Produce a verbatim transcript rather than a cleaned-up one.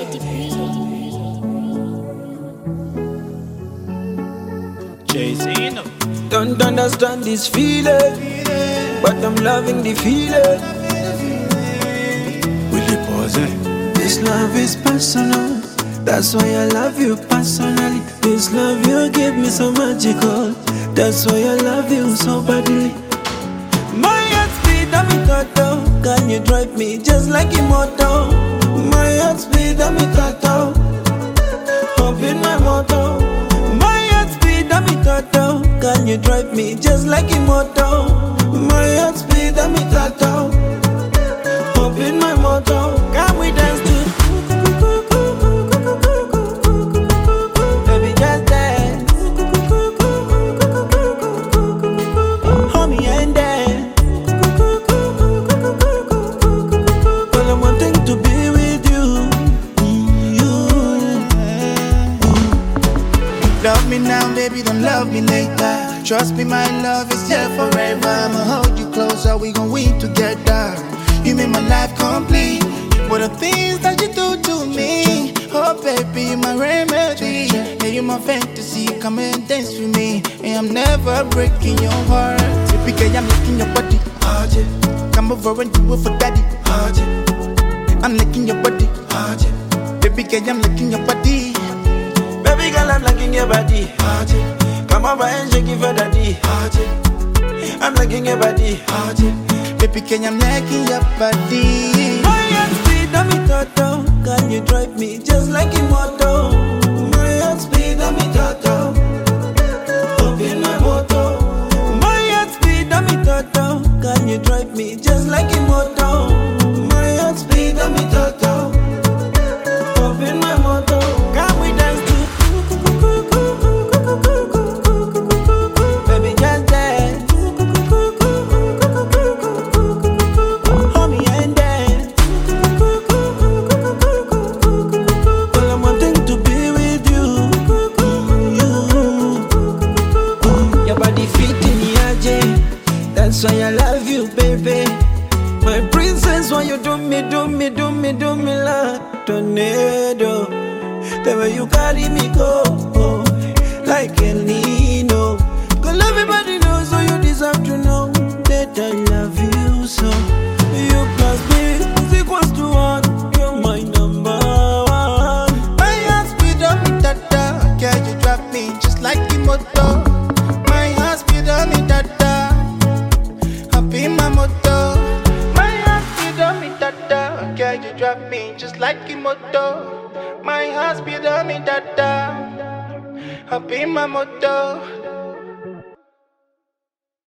Jay-Z. Don't understand this feeling, but I'm loving the feeling. Will you pause it? This love is personal, that's why I love you personally. This love you give me so magical, that's why I love you so badly. My heart speed, I'm in total. Can you drive me just like immortal? My heart speed, I'm in total. Up in my motor. My heart speed, I'm in total. Can you drive me just like immortal? My heart speed, I'm in total. Up in my motor. Can we dance to? Baby, just dance. Hold me and dance. All I wanting to be with you. You. Love me now, baby, don't love me later. Trust me, my love is here forever. I'ma hold you closer, we gon' win together. You make my life complete. What the things that you do to me? Oh, baby, my remedy. Yeah, you my fantasy. Come and dance with me, and I'm never breaking your heart. Typically, I'm licking your body. Oh, yeah. Come over and do it for daddy. Oh, yeah. I'm licking your body. Oh, yeah. Baby, girl, I'm licking your body. Baby girl, I'm liking your body. Come over and shake it for daddy. I'm liking your body. Baby, can I'm liking your body. My heart speed, I'm in total. Can you drive me just like immortal? My heart speed, I'm in total. Up in my motor. My heart speed, I'm in total. Can you drive me just like immortal? My heart speed, I'm in total. Up in my motor. Can we dance to? Baby, just dance. Hold me and dance. All I'm wanting to be with you. You. Your body fit in Yaje. That's why I love you, baby. My princess, why you do me, do me, do me, do me like tornado. The way you carry me go, oh, like El Nino. Cause everybody knows, so you deserve to know that I love you so. You plus me is equals to one. You're my number one. My heart speed on me, dada. Girl, you drive me just like the motor. My heart speed on me, dada. Up in my motor. My heart speed on me, dada. Girl, you drive me just like the motor. My heart speed on me, dada. Up in my motor.